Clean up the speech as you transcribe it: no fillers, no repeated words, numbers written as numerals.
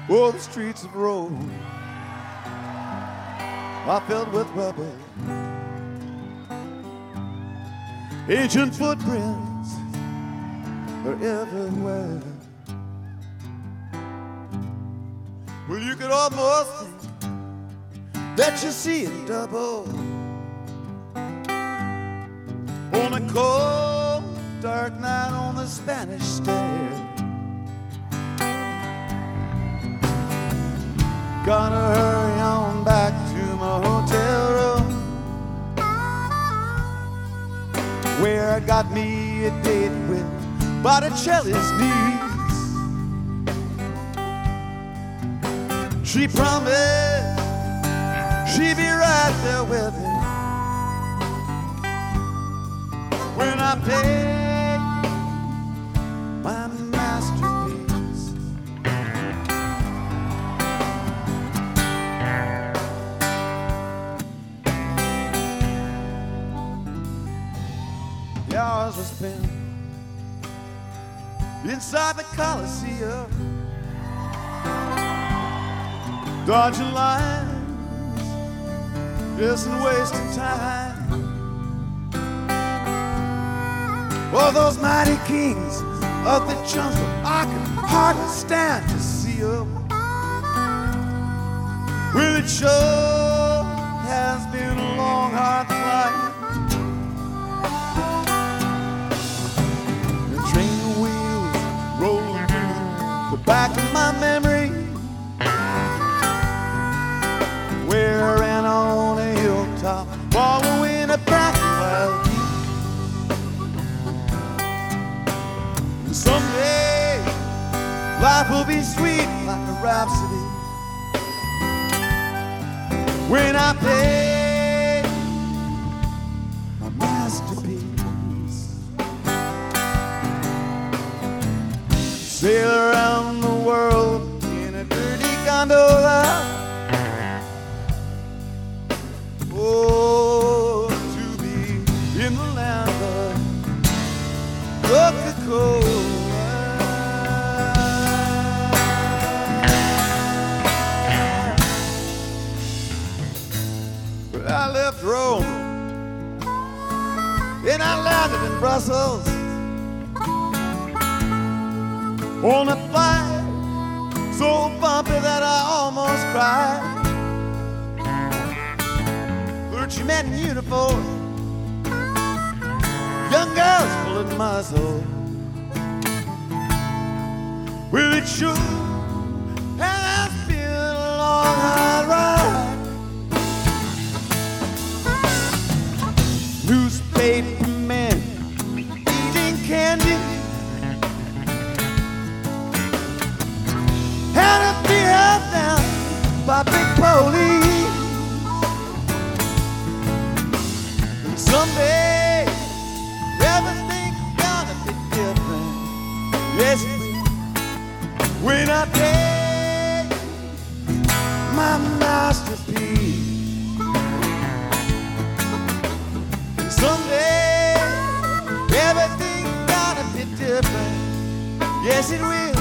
Oh, the streets of Rome are filled with rubble. Ancient footprints are everywhere. Well, you could almost think that you see it double on a cold, dark night on the Spanish Stair. Gonna hurry on back to my hotel room, where I got me a date with Botticelli's niece. She promised she'd be right there with me when I paid my masterpiece. The hours were spent inside the Coliseum, dodging lines, yes, and wasting time. Oh, those mighty kings of the jungle, I can hardly stand to see them. Well, it sure has been a long, hard flight. The train wheels rolling through the back of my memory, where I ran on a hilltop, following a path of wild geese. Someday life will be sweet like a rhapsody when I pay my masterpiece. Sail around the world in a dirty gondola. Oh, to be in the land of Coca-Cola. I left Rome and I landed in Brussels on a flight so bumpy that I almost cried. Clergymen in uniform, young girls pulling muzzle. Well, it sure has been a long, hard ride. Newspaper men eating candy, had to be held down by big police. And someday everything's gonna be different. Yes, it will. When I pay my masterpiece. Someday everything's gonna be different. Yes, it will.